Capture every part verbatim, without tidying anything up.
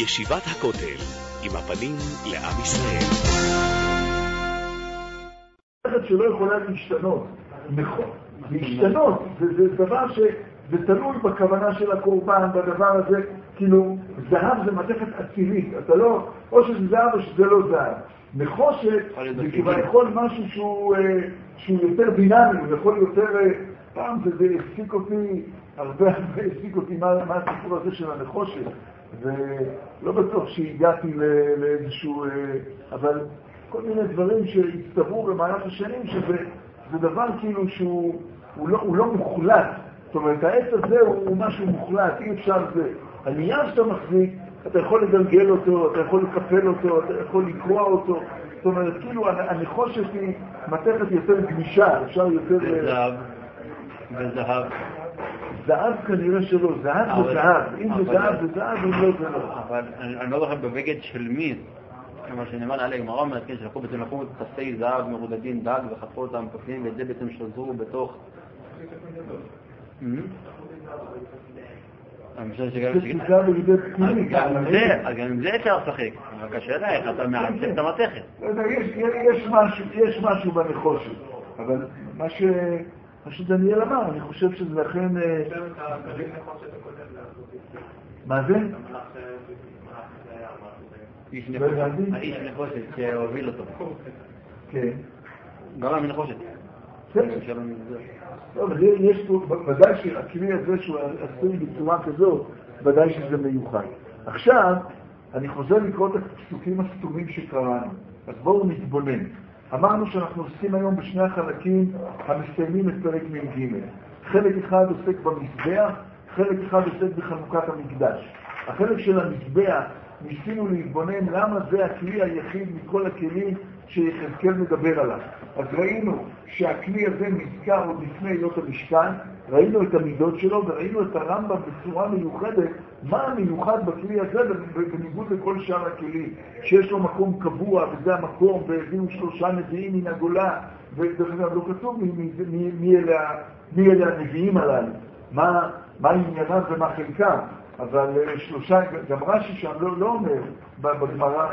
ישיבת הכותל, עם הפנים לעם ישראל. שלא יכולה להשתנות, נכון, להשתנות, זה, זה דבר שזה תלוי בכוונה של הקורבן, בדבר הזה, כאילו, זהב זה מתכת אצילית, אתה לא, או שזה זהב או שזה לא זהב. נחושת זה כבר יכול משהו שהוא, שהוא יותר דינמי, הוא יכול יותר, פעם זה, זה הפסיק אותי, הרבה הרבה הפסיק אותי מה, מה הסיפור הזה של הנחושת, ולא בטוח שהגעתי לאיזשהו, אבל כל מיני דברים שהצטברו במהלך השנים, שזה זה דבר כאילו שהוא הוא לא, הוא לא מוחלט. זאת אומרת, העץ הזה הוא, הוא משהו מוחלט, אי אפשר זה. הנייר שאתה מחזיק, אתה יכול לגלגל אותו, אתה יכול לקפל אותו, אתה יכול לקרוע אותו. זאת אומרת, כאילו הנחושת היא מתכת יותר גמישה, אפשר יותר... וזהב, וזהב. זהב כנראה שלא, זהב זה זהב. אם זה זהב זה זהב, אם לא זה לא. אבל אני לא זוכר בבגד של מי. כמו שנאמר עלי גמרא אומרת, כן, שלקחו בעצם לקחו כספי זהב מרודדים דג וחתכו אותם כפיים, ואת זה בעצם שזרו בתוך... אני חושב שגם... גם עם זה אפשר לשחק. רק השאלה איך אתה מעצב את המתכת. יש משהו בנחושת, אבל מה שדניאל אמר, אני חושב שזה לכן... מה זה? האיש נחושת שהוביל אותו. כן. גרם מנחושת. לא, אבל יש פה, ודאי שהכלי הזה שהוא עשוי בצורה כזאת, ודאי שזה מיוחד. עכשיו, אני חוזר לקרוא את הפסוקים הסתומים שקראנו. אז בואו נתבונן. אמרנו שאנחנו עושים היום בשני החלקים המסיימים את פרק מ"ג. חלק אחד עוסק במזבח, חלק אחד עוסק בחנוכת המקדש. החלק של המזבח, ניסינו להתבונן למה זה הכלי היחיד מכל הכלים שיחזקאל מדבר עליו. אז ראינו שהכלי הזה נזכר עוד לפני היות המשכן, ראינו את המידות שלו וראינו את הרמב"ם בצורה מיוחדת, מה המיוחד בכלי הזה בניגוד לכל שאר הכלים, שיש לו מקום קבוע וזה המקום, והביאו שלושה נביאים מן הגולה, ודרך אגב לא כתוב מי, מי, מי, מי, אלה, מי אלה הנביאים הללו, מה, מה עניינם ומה חלקם. אבל שלושה, גם רש"י שם לא, לא אומר בגמרא.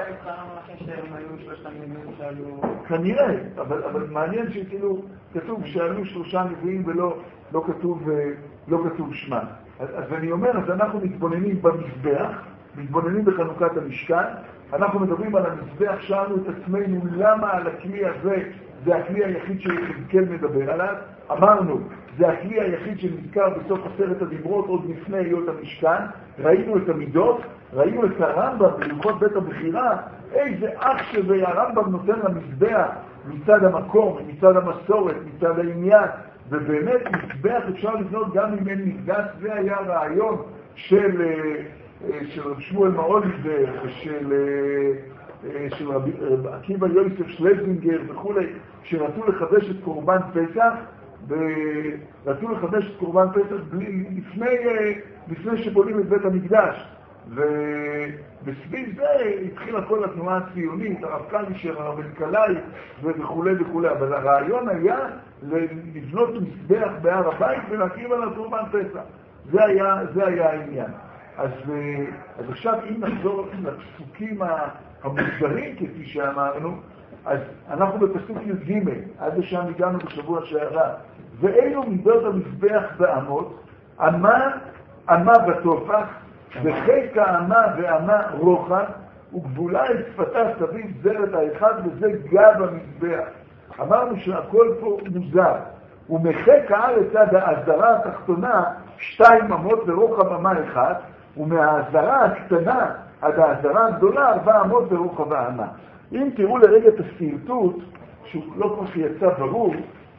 כנראה, אבל, אבל מעניין שכאילו כתוב שעלו שלושה נביאים ולא לא כתוב, לא כתוב שמה. אז, אז אני אומר, אז אנחנו מתבוננים במזבח, מתבוננים בחנוכת המשכן, אנחנו מדברים על המזבח, שאלנו את עצמנו למה על הכלי הזה, זה הכלי היחיד שיחזקאל מדבר עליו, אמרנו, זה הכלי היחיד שנזכר בסוף עשרת הדיברות עוד לפני היות המשכן, ראינו את המידות, ראינו את הרמב"ם בהלכות בית הבחירה, איזה אח שזה הרמב"ם נותן למזבח מצד המקום, מצד המסורת, מצד העניין, ובאמת מזבח אפשר לבנות גם אם אין מקדש, זה היה רעיון של, של רב שמואל מאוליבר ושל של רבי עקיבא יוסף שלזינגר וכו', שרצו לחדש את קורבן פסח, ורצו לחדש את קורבן פסח לפני, לפני שבונים את בית המקדש. ובסביב זה התחילה כל התנועה הציונית, הרב קלישר, הרב אלקלעי וכו' וכו'. אבל הרעיון היה לבנות מזבח בהר הבית ולהקים עליו קורבן פסח. זה היה, זה היה העניין. אז, אז עכשיו אם נחזור לפסוקים המוזרים כפי שאמרנו, אז אנחנו בפסוק י"ג, עד לשם הגענו בשבוע שעבר, ואילו מידות המזבח באמות, אמה, אמה בתופח, וחיק האמה ואמה רוחב, וגבולה את שפתה סביב זרת האחד, וזה גב המזבח. אמרנו שהכל פה מוזר. ומחק הארץ עד העזרה התחתונה, שתיים אמות ורוחב אמה אחד, ומהעזרה הקטנה עד העזרה הגדולה, ארבע אמות ורוחב האמה. אם תראו לרגע את הסרטוט, שהוא לא כמו שיצא ברור,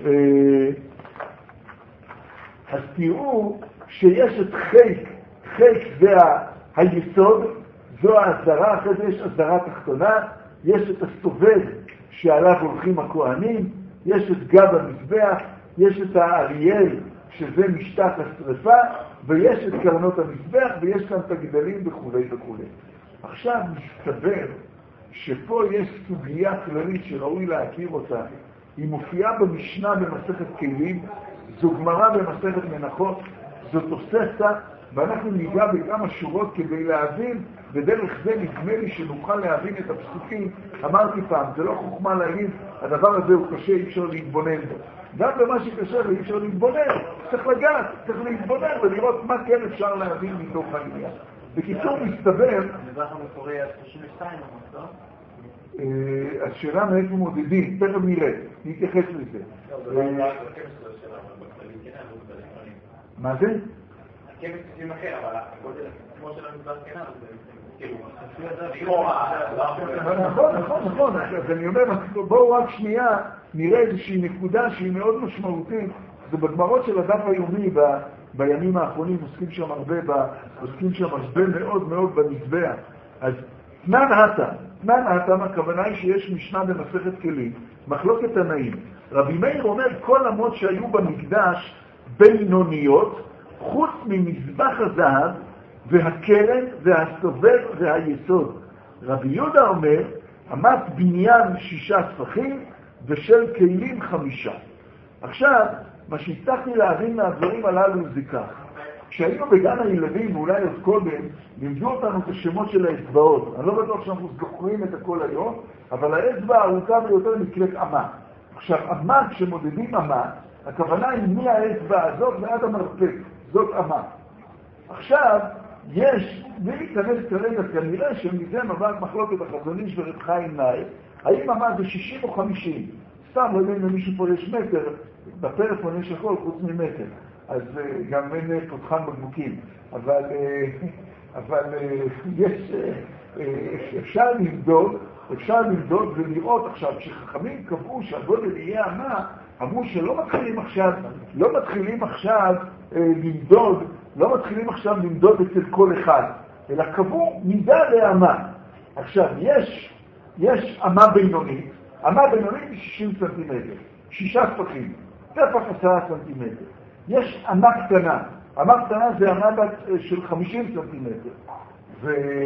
אז תראו שיש את חיק, חיק זה היסוד, זו העזרה, אחרי זה יש עזרה תחתונה, יש את הסובב שעליו הולכים הכהנים, יש את גב המזבח, יש את האריאל שזה משטח השרפה, ויש את קרנות המזבח, ויש כאן את הגדלים וכו' וכו'. עכשיו מסתבר שפה יש סוגיה כללית שראוי להכיר אותה, היא מופיעה במשנה במסכת כלים, זו גמרא במסכת מנחות, זו תוספתא, ואנחנו ניגע בכמה שורות כדי להבין, ודרך זה נדמה לי שנוכל להבין את הפסוקים. אמרתי פעם, זה לא חוכמה להגיד, הדבר הזה הוא קשה, אי אפשר להתבונן בו. גם במה שקשה ואי אפשר להתבונן, צריך לגעת, צריך להתבונן ולראות מה כן אפשר להבין מתוך העניין. בקיצור, מסתבר... המזרח המקורי היה שלושים ושתיים, לא? השאלה מאיפה מודדים, תכף נראה, נתייחס לזה. מה זה? הכבש תשים אחר, אבל הגודל כמו של המזרח כן, נכון, נכון, נכון. אז אני אומר, בואו רק שנייה נראה איזושהי נקודה שהיא מאוד משמעותית. זה בגמרות של הדף היומי בימים האחרונים, עוסקים שם הרבה, עוסקים שם הרבה מאוד מאוד במזבח. אז תנן הטה, תנן הטה, הכוונה היא שיש משנה במסכת כלים, מחלוקת תנאים. רבי מאיר אומר, כל אמות שהיו במקדש בינוניות, חוץ ממזבח הזהב והקרן והסובב והיסוד. רבי יהודה אומר, אמת בניין שישה ספחים ושל כלים חמישה. עכשיו, מה שהצלחתי להבין מהדברים הללו זה כך. כשהיינו בגן הילדים, ואולי עוד קודם, לימדו אותנו את השמות של האצבעות. אני לא בטוח שאנחנו זוכרים את הכל היום, אבל האצבע הארוכה ביותר נקראת אמה. עכשיו, אמה, כשמודדים אמה, הכוונה היא מהאצבע הזאת ועד המרפק. זאת אמה. עכשיו, יש, בלי להיכנס כרגע, כנראה שמזה נובעת מחלוקת החזון איש ורב חיים נאי, האם אמה זה שישים או חמישים? סתם לא יודעים למישהו פה יש מטר, בפלאפון יש הכל חוץ ממטר. אז גם אין פותחן בקבוקים. אבל, אבל יש, אפשר לבדוק, אפשר לבדוק ולראות עכשיו, כשחכמים קבעו שהגודל יהיה אמה, אמרו שלא מתחילים עכשיו, לא מתחילים עכשיו למדוד, לא מתחילים עכשיו למדוד אצל כל אחד, אלא קבעו מידה לאמה. עכשיו, יש, יש אמה בינונית, אמה בינונית היא שישים סנטימטר, שישה ספחים, טפח עשרה סנטימטר. יש אמה קטנה, אמה קטנה זה אמה של חמישים סנטימטר, ו...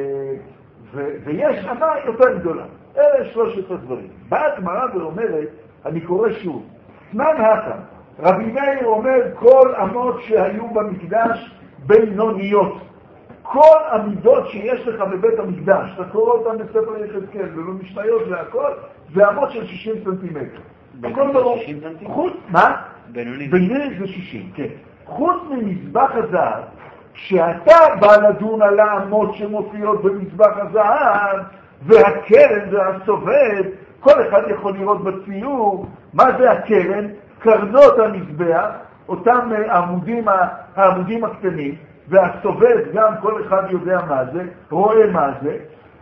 ו... ויש אמה יותר גדולה. אלה שלושת הדברים. באה הגמרא ואומרת, אני קורא שוב, תנן הטה, רבי מאיר אומר כל אמות שהיו במקדש בינוניות. כל המידות שיש לך בבית המקדש, אתה קורא אותם בספר יחזקאל ובמשניות והכל, זה אמות של שישים סנטימטר. בינוני שישים סנטימטר? חוץ, מה? בינוני. בינוני זה שישים, כן. חוץ ממזבח הזהב, כשאתה בא לדון על האמות שמופיעות במזבח הזהב, והקרן והסובב, כל אחד יכול לראות בציור, מה זה הקרן? קרנות המזבח, אותם העמודים, העמודים הקטנים, והסובב גם כל אחד יודע מה זה, רואה מה זה,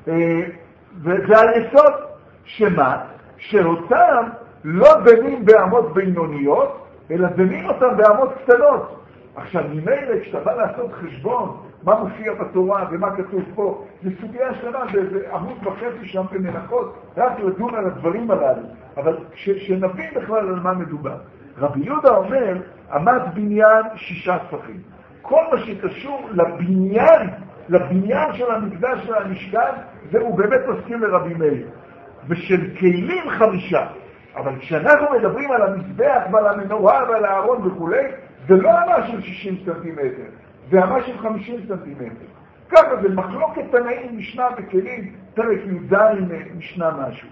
וזה היסוד, שמה? שאותם לא בנים באמות בינוניות, אלא בנים אותם באמות קטנות. עכשיו, ממילא, כשאתה בא לעשות חשבון, מה מופיע בתורה ומה כתוב פה, זה סוגיה שלמה, זה עמוד וחצי שם במנחות, רק לדון על הדברים הללו. אבל שנבין בכלל על מה מדובר. רבי יהודה אומר, עמד בניין שישה ספחים. כל מה שקשור לבניין, לבניין של המקדש של המשכן, זהו באמת מסכים לרבי מאיר. ושל כלים חמישה. אבל כשאנחנו מדברים על המזבח ועל המנורה ועל הארון וכו', זה לא אמה של שישים סנטימטר, זה אמה של חמישים סנטימטר. ככה זה מחלוקת תנאים משנה בכלים, פרק י"ז משנה משהו.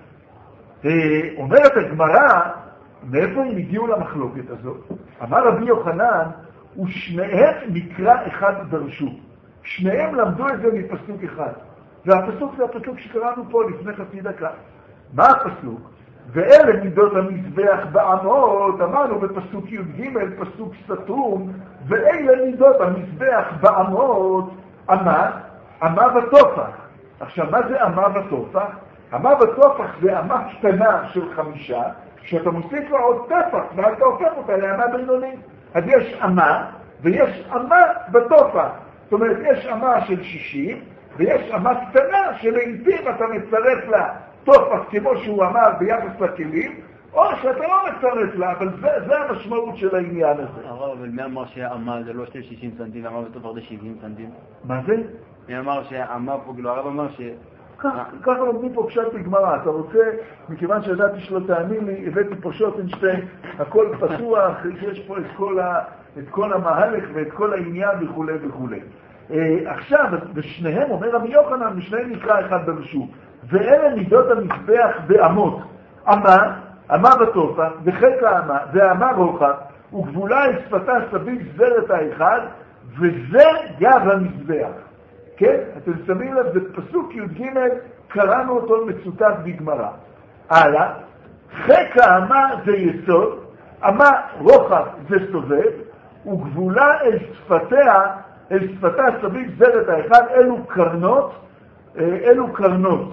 אומרת הגמרא, מאיפה הם הגיעו למחלוקת הזאת? אמר רבי יוחנן, ושניהם מקרא אחד דרשו. שניהם למדו את זה מפסוק אחד. והפסוק זה הפסוק שקראנו פה לפני חצי דקה. מה הפסוק? ואלה מידות המזבח באמות, אמרנו בפסוק י"ג, פסוק סתום, ואלה מידות המזבח באמות, אמה, אמה ותופח. עכשיו, מה זה אמה ותופח? אמה ותופח זה אמה קטנה של חמישה, שאתה מוסיף לה עוד טפח, ואתה הופך אותה לאמה בינונית. אז יש אמה, ויש אמה ותופח. זאת אומרת, יש אמה של שישים, ויש אמה קטנה שלעיתים אתה מצרף לה טופח, כמו שהוא אמר ביחס לכלים, או שאתה לא מצרף לה, אבל זה, זה המשמעות של העניין הזה. הרב, אבל מי אמר שהאמה זה לא של שישים סנטים, ואמר וטופח זה שבעים סנטים? מה זה? מי אמר שהאמה פה, כאילו הרב אמר ככה לומדים פה פשט בגמרא. אתה רוצה, מכיוון שידעתי שלא תאמין לי, הבאתי פה שוטנשטיין, הכל פתוח, יש פה את כל, ה, את כל המהלך ואת כל העניין וכו' וכו'. עכשיו, בשניהם אומר רבי יוחנן, בשניהם נקרא אחד ברשות. ואלה מידות המזבח באמות. אמה, אמה בתופה, וחלק האמה, והאמה רוחב, וגבולה את שפתה סביב זרת האחד, וזה גב המזבח. כן? אתם שמים לב, זה פסוק י"ג, קראנו אותו מצוטט בגמרא. הלאה, חלק האמה זה יסוד, אמה רוחב זה סובב, וגבולה אל שפתיה, אל שפתה סביב זרת האחד, אלו קרנות, אלו קרנות.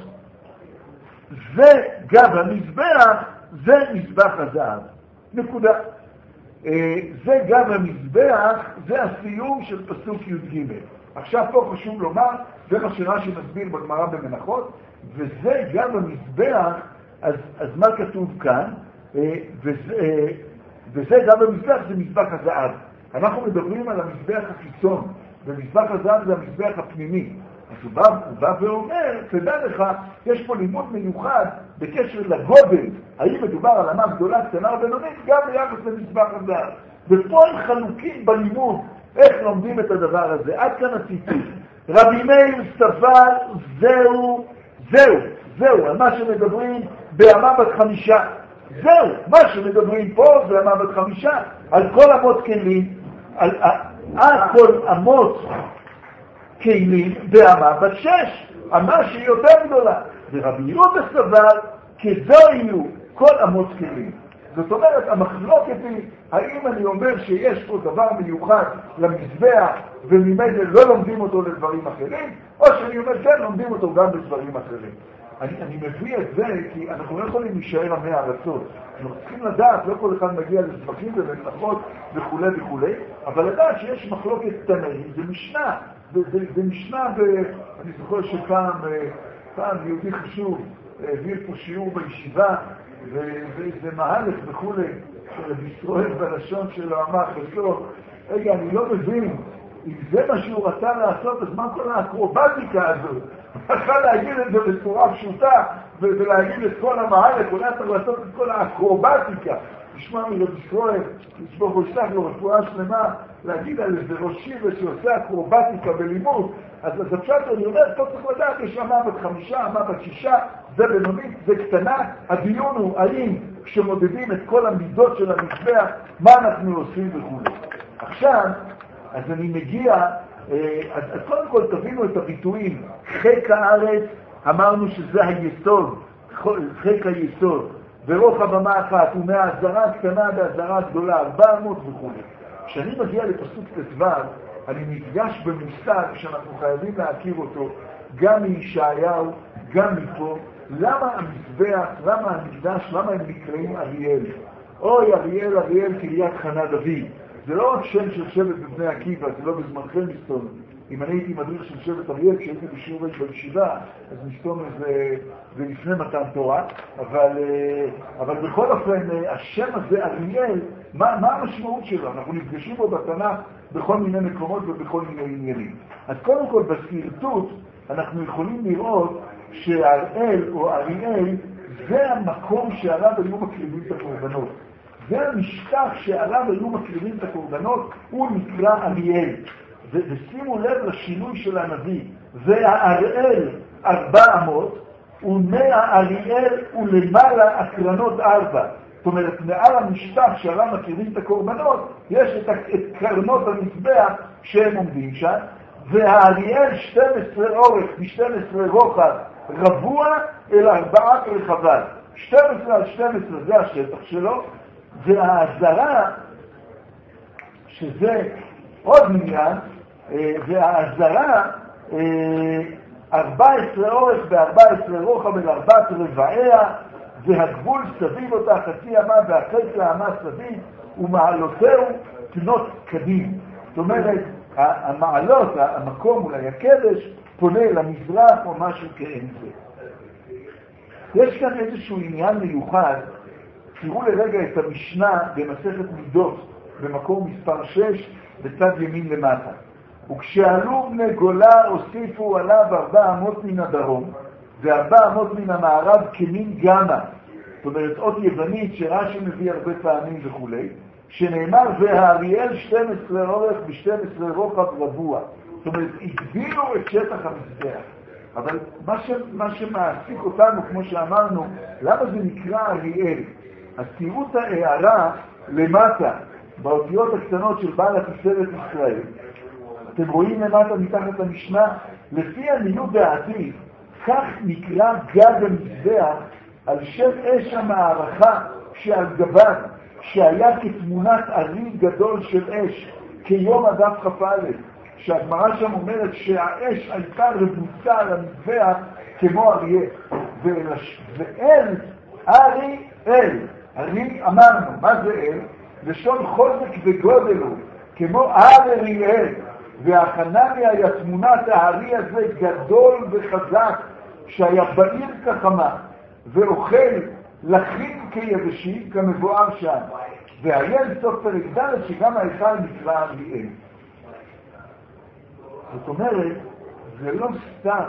זה גב המזבח, זה מזבח הזהב. נקודה. זה גב המזבח, זה הסיום של פסוק י"ג. עכשיו פה חשוב לומר, זה מה שרש"י מסביר בגמרא במנחות, וזה גב המזבח, אז, אז מה כתוב כאן? וזה, וזה גב המזבח, זה מזבח הזהב. אנחנו מדברים על המזבח החיצון, ומזבח הזהב זה המזבח הפנימי. אז הוא בא, הוא בא ואומר, תדע לך, יש פה לימוד מיוחד בקשר לגודל, האם מדובר על אמה גדולה, קטנה או בינונית, גם ביחס למזבח הזהב. ופה הם חלוקים בלימוד, איך לומדים את הדבר הזה. עד כאן הציטוט. רבי מאיר סבר, זהו, זהו, זהו, על מה שמדברים באמה בת חמישה. זהו, מה שמדברים פה זה אמה בת חמישה. על כל אמות כלים, על, על כל אמות כלים באמה בת שש, אמה שהיא יותר גדולה. ורבי יהודה סבר, כזו יהיו כל אמות כלים. זאת אומרת, המחלוקת היא, האם אני אומר שיש פה דבר מיוחד למזבח, וממילא לא לומדים אותו לדברים אחרים, או שאני אומר, כן, לומדים אותו גם לדברים אחרים. אני, אני מביא את זה כי אנחנו לא יכולים להישאר עמי הארצות. אנחנו צריכים לדעת, לא כל אחד מגיע לזבחים ולמלאכות וכו' וכו', אבל לדעת שיש מחלוקת תנאים, זה משנה, זה, זה, זה משנה, ב, אני זוכר שפעם פעם יהודי חשוב העביר פה שיעור בישיבה, וזה מהלך וכולי, של ישראל בלשון שלו אמר בסוף, רגע, אני לא מבין, אם זה מה שהוא רצה לעשות, אז מה כל האקרובטיקה הזאת? הוא רצה להגיד את זה בצורה פשוטה, ולהגיד את כל המהלך, אולי צריך לעשות את כל האקרובטיקה. נשמע מרב ישראל, לשבור ראשך לו רפואה שלמה, להגיד על איזה ראשי ושעושה אקרובטיקה בלימוד, אז הפשט אני אומר, פה צריך לדעת, יש אמה בת חמישה, אמה בת שישה, זה בינונית, זה קטנה. הדיון הוא האם כשמודדים את כל המידות של המזבח, מה אנחנו עושים וכו'. עכשיו, אז אני מגיע, אז, אז קודם כל תבינו את הביטויים. חלק הארץ, אמרנו שזה היסוד, חלק היסוד, ורוחב אמה אחת, ומהעזרה הקטנה והעזרה הגדולה, ארבע מאות וכו'. כשאני מגיע לפסוק ט"ו, אני נפגש במושג שאנחנו חייבים להכיר אותו, גם מישעיהו, גם מפה. למה המזבח, למה המקדש, למה הם נקראים אריאל? אוי, אריאל, אריאל, קריית חנה דוד. זה לא רק שם של שבט בבני עקיבא, זה לא בזמנכם מסתום. אם אני הייתי מדריך של שבט אריאל, כשהייתי בשיעור בישיבה, אז מסתום זה, זה לפני מתן תורה. אבל, אבל בכל אופן, השם הזה, אריאל, מה, מה המשמעות שלו? אנחנו נפגשים בו בתנ"ך בכל מיני מקומות ובכל מיני עניינים. אז קודם כל, בסרטוט, אנחנו יכולים לראות שהאראל או אריאל זה המקום שעליו היו מקריבים את הקורבנות. זה המשטח שעליו היו מקריבים את הקורבנות, הוא נקרא אריאל. ו- ושימו לב לשינוי של הנביא. והאראל ארבע אמות, ומהאריאל ולמעלה הקרנות ארבע. זאת אומרת, מעל המשטח שעליו מקריבים את הקורבנות, יש את, את קרנות המזבח שהם עומדים שם, והאריאל שתים עשרה אורך ו-שתים עשרה רוחב רבוע אל ארבעת רחבה. שתים עשרה על שתים עשרה זה השטח שלו, והעזרה, שזה עוד עניין, והעזרה ארבע עשרה אורך ו-ארבע עשרה רוחב אל ארבעת רבעיה, והגבול סביב אותה חצי אמה והחצי האמה סביב, ומעלותיהו תנות קדים. זאת אומרת, המעלות, המקום אולי הקדש, פונה למזרח או משהו כאין זה. יש כאן איזשהו עניין מיוחד. תראו לרגע את המשנה במסכת מידות, במקום מספר שש, בצד ימין למטה. וכשעלו בני גולה הוסיפו עליו ארבע אמות מן הדרום, וארבע אמות מן המערב כמין גמה. זאת אומרת, אות יוונית שרש"י מביא הרבה פעמים וכו', שנאמר, והאריאל שתים עשרה אורך ב-שתים עשרה רוחב רבוע. זאת אומרת, הגדילו את שטח המזבח. אבל מה, ש... מה שמעסיק אותנו, כמו שאמרנו, למה זה נקרא אריאל? אז תראו את ההערה למטה, באותיות הקטנות של בעל התפארת ישראל. אתם רואים למטה מתחת המשנה, לפי עניות דעתי, כך נקרא גג המזבח על שם אש המערכה שעל גביו, שהיה כתמונת ארי גדול של אש, כיום הדף כ"א, שהגמרא שם אומרת שהאש הייתה רבוצה על המזבח כמו אריה. ואל, ארי אל, ארי אמרנו, מה זה אל? לשון חוזק וגודל הוא, כמו הר אריאל, והחנניה היה תמונת הארי הזה גדול וחזק, שהיה בעיר כחמה, ואוכל לחים כיבשים כמבואר שם. והעיין סוף פרק ד' שגם ההיכל נקרא אריאל. זאת אומרת, זה לא סתם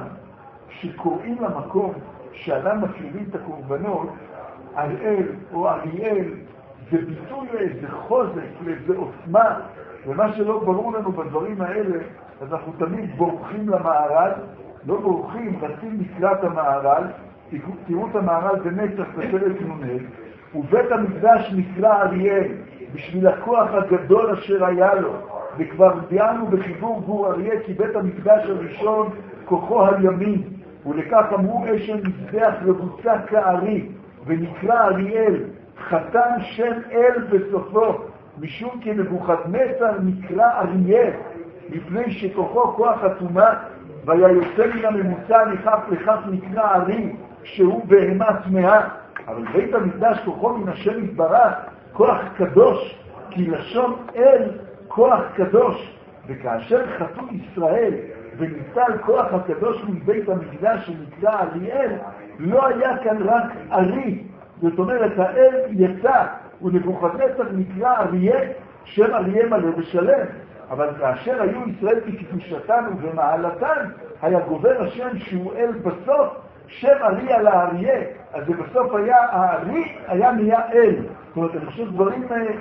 שקוראים למקום שאדם מקריבים את הקורבנות, אריאל או אריאל, זה ביטוי לאיזה חוזק, לאיזה עוצמה, ומה שלא ברור לנו בדברים האלה, אז אנחנו תמיד בורחים למערל, לא בורחים, רצים לקראת המערל, תראו את המערל בנצח בפרק נ"ה, ובית המקדש נקרא אריאל, בשביל הכוח הגדול אשר היה לו, וכבר דיינו בחיבור גור אריה, כי בית המקדש הראשון כוחו הימין, ולכך אמרו אשן מזבח רבוצה כארי, ונקרא אריאל, חתם שם אל בסופו, משום כי נבוכדנצר נקרא אריה, מפני שכוחו כוח התומה, והיה יוצא מן הממוצע לכך לכך נקרא ארי, שהוא בהמה טמאה. אבל בית המקדש כוחו מן השם יתברך, כוח קדוש, כי לשון אל כוח קדוש, וכאשר חטאו ישראל וניטל כוח הקדוש מבית המקדש שנקרא אריאל, לא היה כאן רק ארי, זאת אומרת האל יצא, ונבוכדנצר נקרא אריה, שם אריה מלא ושלם. אבל כאשר היו ישראל כקדושתן ובמעלתן, היה גובר השם שהוא אל בסוף, שם ארי על האריה, אז זה בסוף היה, הארי היה נהיה אל. זאת אומרת, אני חושב דברים,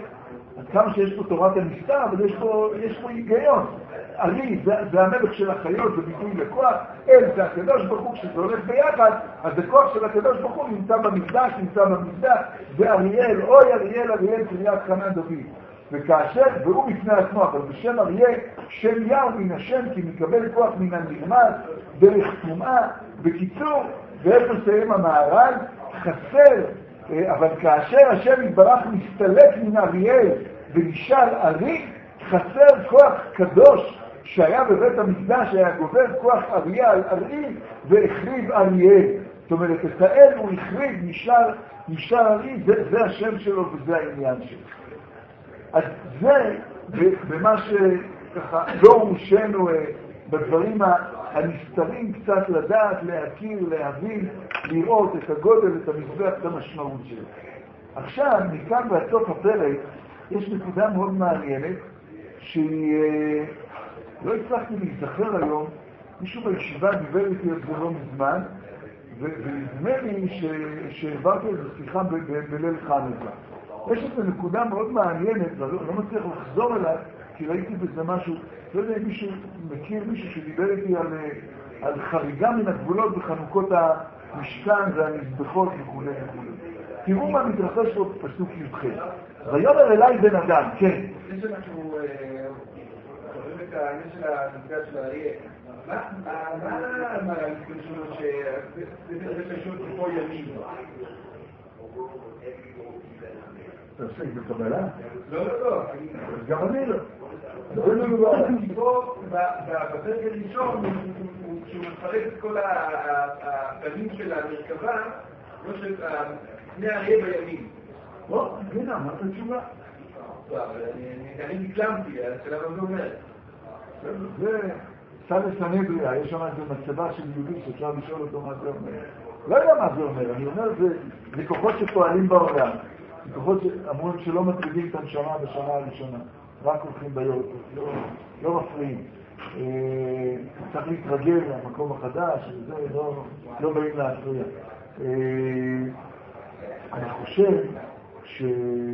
עד כמה שיש פה תורת הנסתר, אבל יש פה, יש פה היגיון. ארי זה, זה המלך של החיות, זה ביטוי לכוח, אל זה הקדוש ברוך הוא, כשזה הולך ביחד, אז זה כוח של הקדוש ברוך הוא נמצא במקדש, נמצא במקדש, ואריאל, אוי אריאל, אריאל קריאת חנן דוד. וכאשר, והוא בפני עצמו, אבל בשם אריה, שם יהו מן השם, כי מקבל כוח מן הנרמז, דרך תומעה. בקיצור, ואיפה סיים המערל, חסר, אבל כאשר השם יתברך מסתלק מן אריאל ונשאר ארי, חסר כוח קדוש שהיה בבית המקדש, היה גובר כוח אריה על ארי והחריב אריאל. זאת אומרת, את האל הוא החריב, נשאר, נשאר ארי, זה, זה השם שלו וזה העניין שלו. אז זה, במה שככה לא הושנו בדברים הנסתרים קצת לדעת, להכיר, להבין, לראות את הגודל, את המזבח, את המשמעות שלו. עכשיו, מכאן ועד סוף הפרק, יש נקודה מאוד מעניינת, שהיא, לא הצלחתי להיזכר היום, מישהו בישיבה דיבר איתי על זה לא מזמן, ונדמה לי שהעברתי איזו שיחה בליל חנוכה. יש איזו נקודה מאוד מעניינת, ואני לא מצליח לחזור אליו, כי ראיתי בזה משהו, לא יודע אם מישהו מכיר מישהו שדיבר איתי על, על חריגה מן הגבולות בחנוכות המשכן והמזבחות וכו' וכו'. תראו מה מתרחש פה בפסוק י"ח. ויאמר אליי בן אדם, כן. לפני שאנחנו קוראים את העניין של המפגש של האריה, מה המערכת שלו שזה קשור פה ימין? אתה עושה את הקבלה? לא, לא, לא. גם אני לא. לא, לא, לא. פה, בפרק הראשון, כשהוא מפרק את כל הפנים של המרכבה, לא של פני האריה בימין. לא, הנה, אמרת תשובה. אני נקלמתי, השאלה מה זה אומר. זה סלס הנבריה, יש שם איזו מצבה של יהודי שאפשר לשאול אותו מה זה אומר. לא יודע מה זה אומר, אני אומר, זה כוחות שפועלים בעולם. זה כוחות שאמורים שלא מטרידים את הנשמה בשנה הראשונה, רק הולכים ביום, לא מפריעים. צריך להתרגל למקום החדש, וזה לא, לא באים להפריע. אני חושב שאתה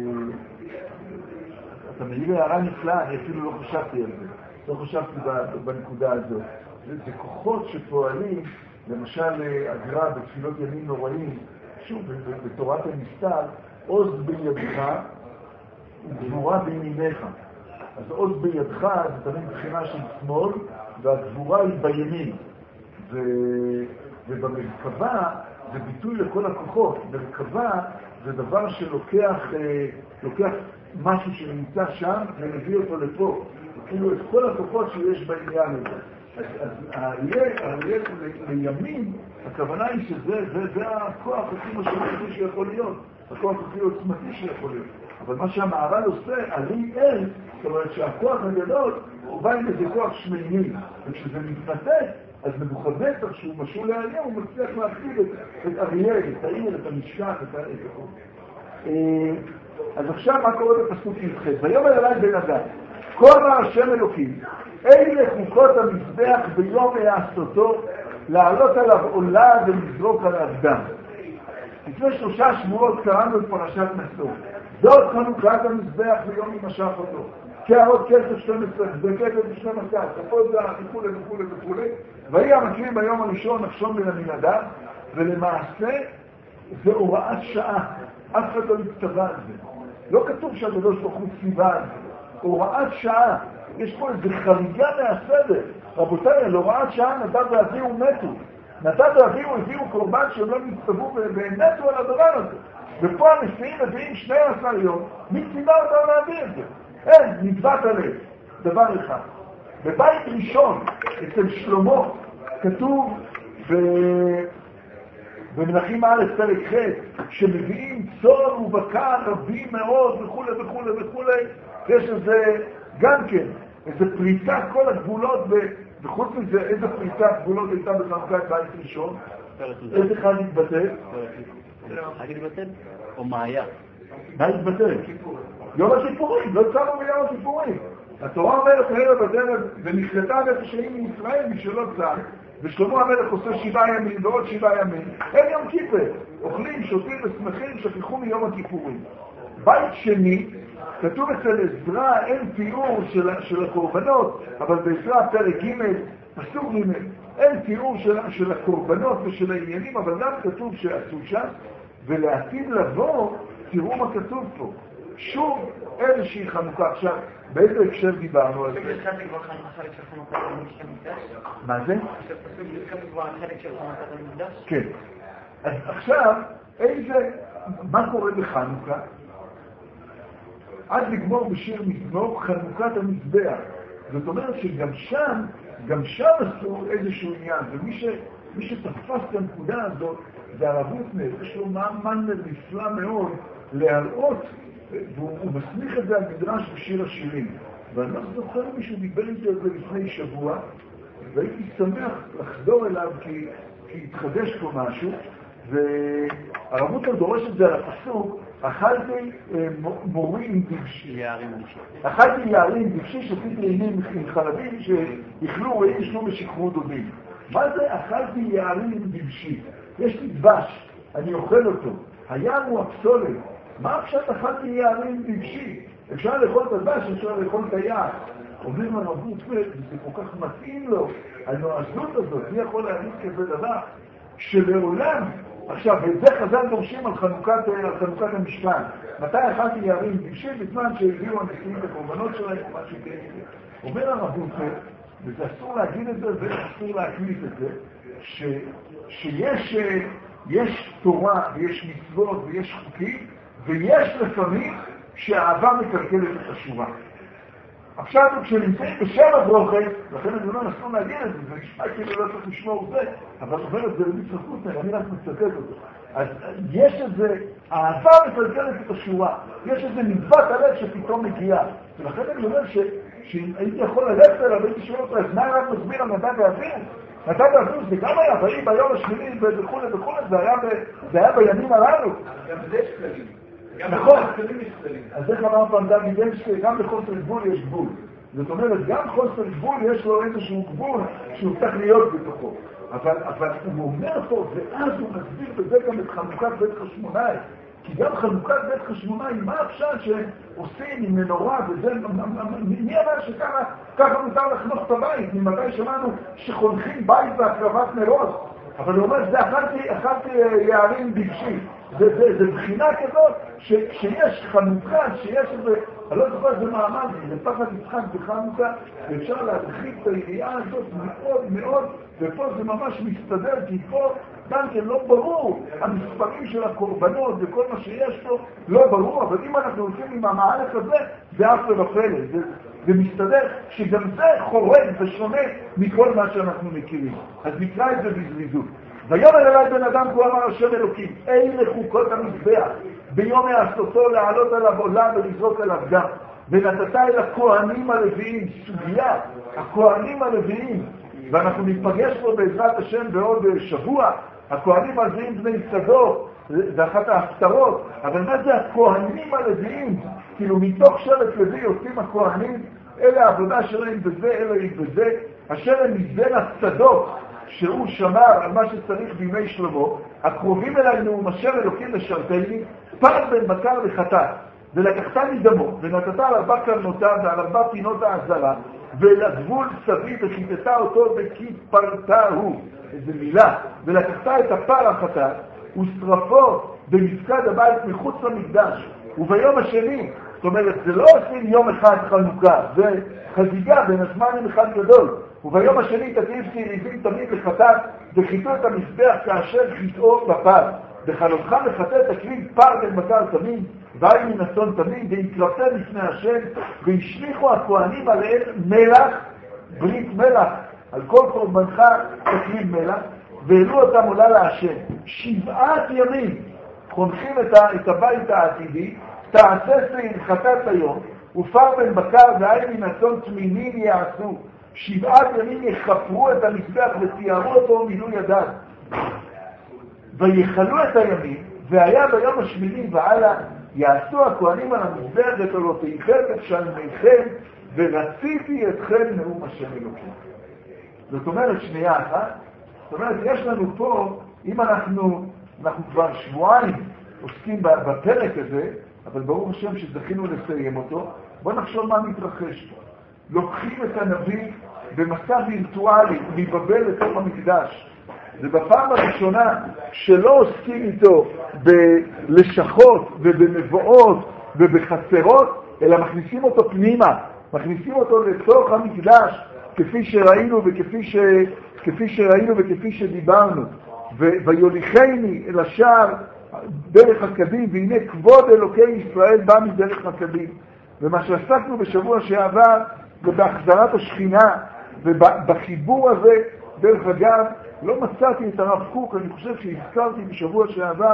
מעיר הערה נפלאה, אני אפילו לא חשבתי על זה, לא חשבתי בנקודה הזאת. זה כוחות שפועלים, למשל אגרה בתפילות ימים נוראים, שוב, בתורת המסתר, עוז בידך וגבורה בימיניך. אז עוז בידך זה תמיד בחינה של שמאל, והגבורה היא בימין. ו... ובמרכבה זה ביטוי לכל הכוחות. מרכבה זה דבר שלוקח לוקח משהו שנמצא שם ומביא אותו לפה. כאילו את כל הכוחות שיש בעניין הזה. אז האריה לימין, הכוונה היא שזה זה, זה הכוח הכי משמעותי שיכול להיות, הכוח הכי עוצמתי שיכול להיות. אבל מה שהמהר"ל עושה, עלי אל, זאת אומרת שהכוח הגדול הוא בא עם איזה כוח שמימי, וכשזה מתנתק, אז נבוכדנצר שהוא משול לאריה, הוא מצליח להפעיל את, את אריה, את העיר, את המשכן, את הכוח. אז עכשיו מה קורה בפסוק י"ח? ויאמר אליי בן אדם, כה אמר השם אלוקים, אלה חוקות המזבח ביום העשותו, לעלות עליו עולה ולזרוק עליו דם. לפני שלושה שבועות קראנו את פרשת נשוא. זאת חנוכת המזבח ביום ימשך אותו. קערות כסף שתים עשרה, וכסף שתים עשרה, כפות זרח וכו' וכו' וכו'. ויהי המקרים ביום הראשון נחשון מן המנהדה, ולמעשה זה הוראת שעה. אף אחד לא יצטווה על זה. לא כתוב שהקדוש ברוך הוא ציווה על זה. הוראת שעה. יש פה איזו חריגה מהסדר. רבותיי, על הוראת שעה נדב ואביהו מתו. נדב ואביהו הביאו קורבן שהם לא נצטוו והם מתו על הדבר הזה. ופה הנשיאים מביאים שני עשר יום, מי ציווה אותם להביא את זה? אין, נדבת הלב. דבר אחד. בבית ראשון, אצל שלמה, כתוב ב... במלכים א' פרק ח' שמביאים צאן ובקר רבים מאוד וכו' וכו' וכו'. יש איזה גם כן, איזה פריצת כל הגבולות, וחוץ מזה איזה פריצת גבולות הייתה בחנוכת בית ראשון. איזה אחד התבטל? חג התבטל? או מה היה? מה התבטל? יום הכיפורים, לא צמו ביום הכיפורים. התורה אומרת הערב בדרך ונכלתה נפשעים מישראל משלא צם, ושלמה המלך עושה שבעה ימים ועוד שבעה ימים. אין יום כיפר, אוכלים, שותים ושמחים, שכחו מיום הכיפורים. בית שני, כתוב אצל עזרא, אין תיאור של, של הקורבנות, אבל בעזרא פרק ג' פסוק ג' אין תיאור של, של הקורבנות ושל העניינים, אבל גם כתוב שעשו שם, ולעתיד לבוא, תראו מה כתוב פה. שוב איזושהי חנוכה. עכשיו, באיזה הקשר דיברנו על זה? פסוק י"ח זה כבר חלק של חנוכת המקדש? מה זה? פסוק י"ח זה כבר חלק של חנוכת המקדש? כן. אז עכשיו, איזה, מה קורה בחנוכה? עד לגמור בשיר מזמור חנוכת המזבח. זאת אומרת שגם שם, גם שם עשו איזשהו עניין, ומי ש, מי שתפס את הנקודה הזאת זה הרב הוטנר, יש לו מאמן נפלא מאוד להראות, והוא מסמיך את זה על מדרש בשיר השירים. ואני לא זוכר מישהו דיבר איתי על זה לפני שבוע, והייתי שמח לחזור אליו כי, כי התחדש פה משהו, והרב הוטנר דורש את זה על הפסוק, אכלתי מורים דבשי. אכלתי יערים דבשי, שתיתי עינים עם חלבים שיכלו וישנו ושכחו דודים. מה זה אכלתי יערים דבשי? יש לי דבש, אני אוכל אותו. היער הוא הפסולת. מה עכשיו אכלתי יערים דבשי? אפשר לאכול את הדבש, אפשר לאכול את היער. אומרים הרב הוטנר, זה כל כך מתאים לו, הנועזות הזאת, מי יכול להגיד כזה דבר? שלעולם, עכשיו, ואת זה חז"ל דורשים על חנוכת, על חנוכת המשכן. מתי אכלתי יערים דבשי? בזמן שהביאו הנשיאים את הקורבנות שלהם, מה שכן. אומר הרב הוטנר, וזה אסור להגיד את זה, ואסור להקליט את זה, ש, שיש יש תורה ויש מצוות ויש חוקים, ויש לפעמים שהאהבה מקלקלת את השורה. עכשיו, כשנמצאים בשבע ברוכת, לכן אני אומר, אסור להגיד את זה, זה נשמע כאילו לא צריך לשמור את זה, אבל אומר את זה למצוות חוטנר, אני רק מצטט אותו. אז יש איזה, האהבה מקלקלת את השורה, יש איזה נדבת הלב שפתאום מגיעה. ולכן אני אומר ש, שאם הייתי יכול ללכת אליו, הייתי שואל אותו, אז מה רק מסביר על נדב ואביהו? נדב ואביהו זה גם היה, ויהי ביום השמיני וכו' וכו', זה היה בימים הללו. גם זה יש כללים. נכון. אז איך אמר פעם דוד בן שלי, גם בחוסר גבול יש גבול. זאת אומרת, גם חוסר גבול יש לו איזשהו גבול שהוא צריך להיות בתוכו. אבל, אבל הוא אומר פה, ואז הוא מסביר בזה גם את חנוכת בית חשמונאי. כי גם חנוכת בית חשמונאי, מה אפשר שעושים עם מנורה וזה, מי אמר שככה מותר לחנוך את הבית? ממתי שמענו שחונכים בית בהקרבת נרות? אבל הוא אומר, זה אכלתי, אכלתי יערים דבשי. זה, זה, זה בחינה כזאת, ש, שיש חנוכה, שיש איזה, אני לא זוכר איזה מעמד, זה פחד יצחק בחנוכה, ואפשר להרחיב את היריעה הזאת מאוד מאוד, ופה זה ממש מסתדר, כי פה גם כן לא ברור, המספרים של הקורבנות וכל מה שיש פה לא ברור, אבל אם אנחנו הולכים עם המהלך הזה, זה אף ורפלא, זה, זה מסתדר שגם זה חורג ושונה מכל מה שאנחנו מכירים. אז נקרא את זה בזריזות. ויאמר אליי בן אדם, כה אמר השם אלוקים, אלה חוקות המזבח, ביום העשותו לעלות עליו עולה ולזרוק עליו דם, ונתת אל הכהנים הלוויים, סוגיה, הכהנים הלוויים, ואנחנו ניפגש פה בעזרת השם בעוד שבוע, הכהנים הלוויים בני צדוק, זה אחת ההפטרות, אבל מה זה הכהנים הלוויים? כאילו מתוך שבט לוי יוצאים הכהנים, אלה העבודה שלהם בזה, אלה היא בזה, אשר הם מזבח הצדוק, שהוא שמר על מה שצריך בימי שלמה, הקרובים אליי נאום אשר אלוקים לשרתני, פרד בן בקר לחטאת, ולקחתני דמו, ונתתה על ארבע קרנותיו ועל ארבע פינות העזרה, ולגבול סביב וחיטטה אותו בכיפרתה הוא, איזו מילה, ולקחתה את הפר החטאת, ושרפו במפקד הבית מחוץ למקדש, וביום השני, זאת אומרת, זה לא עושים יום אחד חנוכה, זה חגיגה בין הזמנים אחד גדול, וביום השני תקריב ריבים תמיד לחטאת, וחיטו את המזבח כאשר חיטאו בפר. בחלומך לחטא תקריב פר בן בקר תמיד, ואי מן אסון תמיד, והקרבתם לפני השם, והשליחו הכהנים עליהם מלח, ברית מלח, על כל קורבנך תקריב מלח, והעלו אותם עולה להשם. שבעת ימים חונכים את, ה, את הבית העתידי, תעשה שעיר חטאת היום, ופר בן בקר ואי מן אסון תמימים יעשו. שבעת ימים יחפרו את המזבח ותיארו אותו מילוי הדת. ויחלו את הימים, והיה ביום השמיני והלאה, יעשו הכהנים על המזבח את עולותיכם ושלמיכם, ורציתי אתכם נאום השם אלוקים. זאת אומרת, שנייה אחת, זאת אומרת, יש לנו פה, אם אנחנו, אנחנו כבר שבועיים עוסקים בפרק הזה, אבל ברוך השם שזכינו לסיים אותו, בוא נחשוב מה מתרחש פה. לוקחים את הנביא במסע וירטואלי מבבל לתוך המקדש. זה בפעם הראשונה שלא עוסקים איתו בלשכות ובמבואות ובחצרות, אלא מכניסים אותו פנימה, מכניסים אותו לתוך המקדש, כפי שראינו וכפי ש... כפי שראינו וכפי שדיברנו. ויוליכני אל השער דרך הקדים, והנה כבוד אלוקי ישראל בא מדרך הקדים. ומה שעסקנו בשבוע שעבר זה בהחזרת השכינה, ובחיבור הזה, דרך אגב, לא מצאתי את הרב קוק, אני חושב שהזכרתי בשבוע שעבר,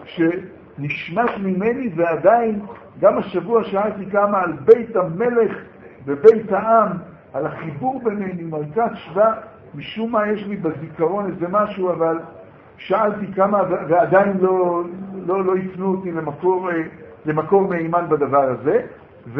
שנשמט ממני, ועדיין גם השבוע שאלתי כמה על בית המלך ובית העם, על החיבור ביניהם, מלכת שבא, משום מה יש לי בזיכרון איזה משהו, אבל שאלתי כמה, ועדיין לא, לא, לא יפנו אותי למקור, למקור מהימן בדבר הזה, ו,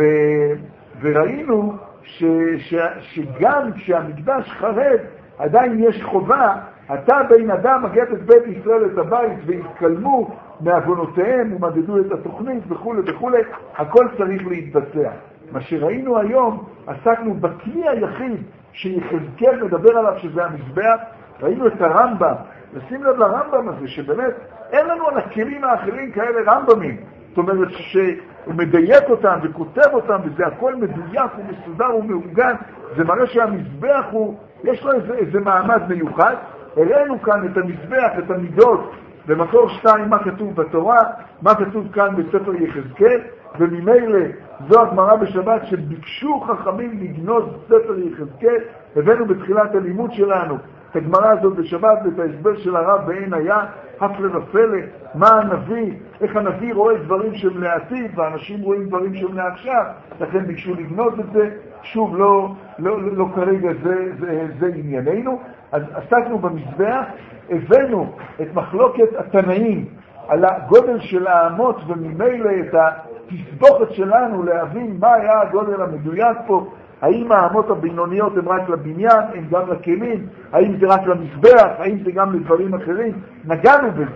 וראינו ש, ש, שגם כשהמקדש חרב, עדיין יש חובה, אתה בין אדם מגעת את בית ישראל את הבית, והתקלמו מעוונותיהם ומדדו את התוכנית וכו' וכו', הכל צריך להתבצע. מה שראינו היום, עסקנו בכלי היחיד שיחזקאל מדבר עליו, שזה המזבח, ראינו את הרמב"ם, לשים לב לרמב"ם הזה, שבאמת אין לנו על הכלים האחרים כאלה רמב"מים, זאת אומרת שהוא מדייק אותם וכותב אותם, וזה הכל מדויק ומסודר ומאורגן, זה מראה שהמזבח הוא, יש לו איזה, איזה מעמד מיוחד. הראינו כאן את המזבח, את המידות, במקור שתיים, מה כתוב בתורה, מה כתוב כאן בספר יחזקאל, וממילא זו הגמרא בשבת שביקשו חכמים לגנוז ספר יחזקאל. הבאנו בתחילת הלימוד שלנו את הגמרא הזאת בשבת ואת ההסבר של הרב בעין היה, הפלא ופלא, מה הנביא, איך הנביא רואה דברים שהם לעתיד, ואנשים רואים דברים שהם לעכשיו, לכן ביקשו לגנוז את זה. שוב, לא, לא, לא, לא כרגע זה, זה, זה ענייננו. אז עסקנו במזבח, הבאנו את מחלוקת התנאים על הגודל של האמות, וממילא את התסבוכת שלנו להבין מה היה הגודל המדויק פה. האם האמות הבינוניות הן רק לבניין, הן גם לכלים, האם זה רק למזבח, האם זה גם לדברים אחרים, נגענו בזה.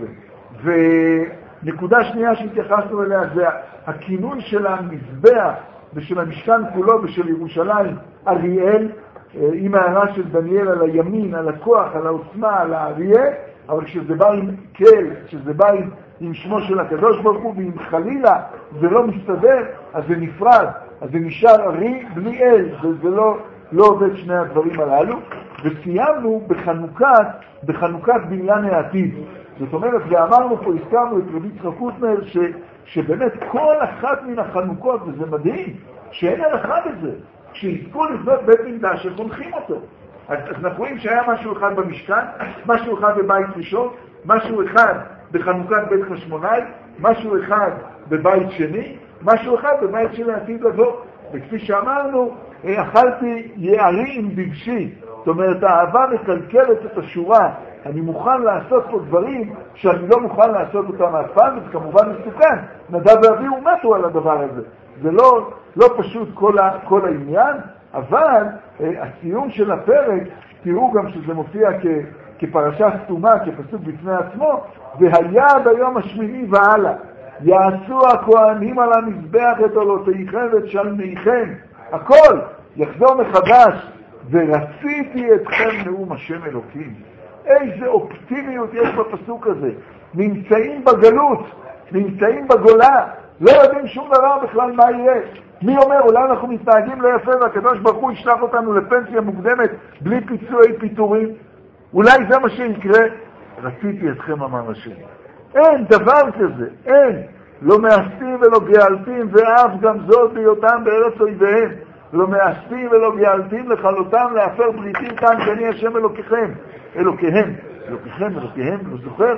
ונקודה שנייה שהתייחסנו אליה זה הכינוי של המזבח ושל המשכן כולו ושל ירושלים, אריאל, עם הערה של דניאל על הימין, על הכוח, על העוצמה, על האריה, אבל כשזה בא עם כל, כשזה בא עם, עם שמו של הקדוש ברוך הוא, ואם חלילה זה לא מסתדר, אז זה נפרד, אז זה נשאר ארי בלי אל, וזה לא, לא עובד שני הדברים הללו. וסיימנו בחנוכת, בחנוכת בניין העתיד. זאת אומרת, ואמרנו פה, הזכרנו את רבי יצחק קוטנר, ש, שבאמת כל אחת מן החנוכות, וזה מדהים, שאין הלכה בזה, כשיזכו לבנות בית מקדש שחונכים אותו. אז, אז אנחנו רואים שהיה משהו אחד במשכן, משהו אחד בבית ראשון, משהו אחד בחנוכת בית חשמונאי, משהו אחד בבית שני, משהו אחד בבית של העתיד לבוא. וכפי שאמרנו, אכלתי יערי עם דבשי. זאת אומרת, האהבה מקלקלת את השורה. אני מוכן לעשות פה דברים שאני לא מוכן לעשות אותם אף פעם, וזה כמובן מסוכן. נדב ואביהו מתו על הדבר הזה. זה לא, לא פשוט כל, ה, כל העניין, אבל אה, הסיום של הפרק, תראו גם שזה מופיע כ, כפרשה סתומה, כפסוק בפני עצמו, והיה ביום השמיני והלאה, יעשו הכהנים על המזבח את עולותיכם ואת שלמיכם, הכל יחזור מחדש, ורציתי אתכם נאום השם אלוקים. איזה אופטימיות יש בפסוק הזה. נמצאים בגלות, נמצאים בגולה, לא יודעים שום דבר בכלל מה יהיה. מי אומר, אולי אנחנו מתנהגים לא יפה והקדוש ברוך הוא ישלח אותנו לפנסיה מוקדמת בלי פיצויי פיטורים? אולי זה מה שיקרה? רציתי אתכם, אמר השם. אין דבר כזה, אין. לא מאסתים ולא גאלתים, ואף גם זאת בהיותם בארץ אויביהם. לא מאסתים ולא גאלתים לכלותם להפר בריתי כאן שאני השם אלוקיכם. אלוקיהם, אלוקיכם, אלוקיהם, לא זוכר.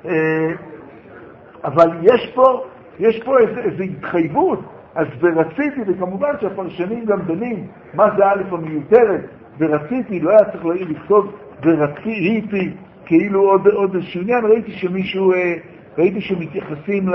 אבל יש פה, יש פה איזו, איזו התחייבות. אז ורציתי, וכמובן שהפרשנים גם דנים מה זה א' המיותרת, ורציתי, לא היה צריך לכתוב ורציתי, כאילו עוד, עוד איזשהו עניין. ראיתי שמישהו, ראיתי שמתייחסים ל...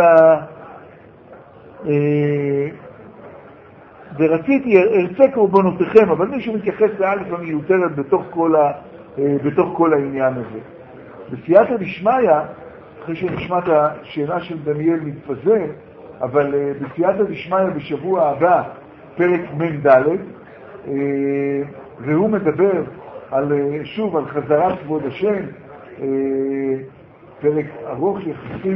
ורציתי, ארצה קורבנותיכם, אבל מישהו מתייחס לאלף המיותרת בתוך כל, ה, בתוך כל העניין הזה. בסייעתא דשמיא, אחרי שנשמע את השאלה של דניאל מתפזר, אבל בסייעתא דשמיא בשבוע הבא, פרק מ"ד, והוא מדבר על, שוב על חזרת כבוד השם, פרק ארוך יחסית,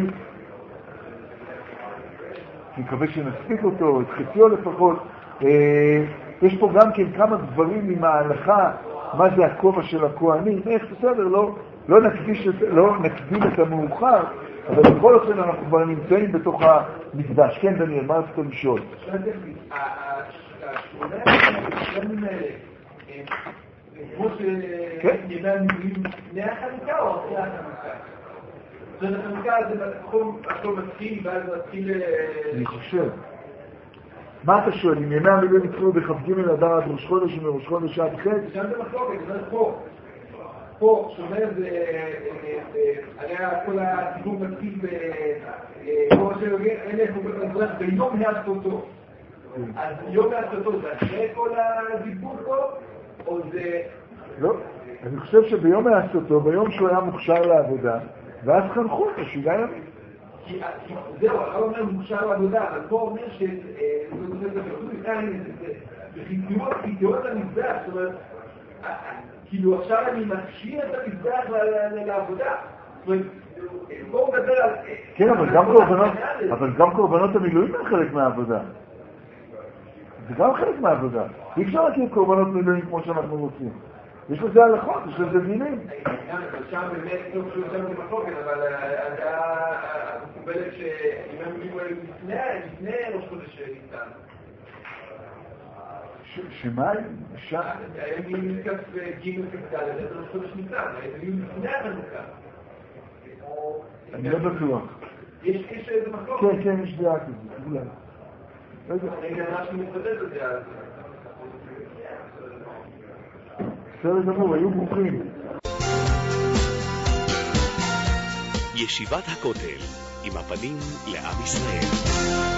אני מקווה שנספיק אותו, את חציו לפחות. יש פה גם כן כמה דברים עם ההלכה, מה זה הכובע של הכהנים, איך בסדר, לא, לא, נקדיש, לא נקדים את המאוחר, אבל בכל אופן אנחנו כבר נמצאים בתוך המקדש. כן, דניאל, מה רצית לשאול? השאלה האלה, כמו שימי המילואים לפני החנוכה או אחרי החנוכה? זאת החנוכה זה הכל מתחיל, ואז מתחיל... אני חושב. מה אתה שואל? אם ימי המילואים התחילו בכ"ג אדר עד ראש חודש ומראש חודש עד ח'? שם זה מחלוקת, זה פה. פה, שאומר, זה... היה כל הציבור מתחיל ב... כמו שאומר, אלה אנחנו ביום העשותו. אז יום העשותו זה אחרי כל הדיבור פה, או זה... לא, אני חושב שביום העשותו, ביום שהוא היה מוכשר לעבודה, ואז חנכו אותו, שבעה ימים. זהו, אתה אומר מוכשר לעבודה, אבל פה אומר שבחיתיאות המזבח, זאת אומרת, כאילו עכשיו אני מכשיר את המזבח לעבודה. זאת אומרת, בואו נדבר על... כן, אבל גם קורבנות המילואים הם חלק מהעבודה. זה גם חלק מהעבודה. אי אפשר להקים קורבנות מילואים כמו שאנחנו רוצים. יש לזה הלכות, יש לזה דינים. שם באמת, לא חושב שם זה מחלוקת, אבל אתה מקובלת שאם הם מגיעים לפני ראש חודש ניסן. שמה? שם? הם מגיעים לכף ג' כפתל, זה ראש חודש ניסן, הם מגיעים לפני החנוכה. אני לא בטוח. יש איזה מחלוקת? כן, כן, יש דעה כזאת, אולי. רגע, משהו מתבדל בדעה הזאת. בסדר גמור, היו ברוכים. ישיבת הכותל, עם הפנים לעם ישראל.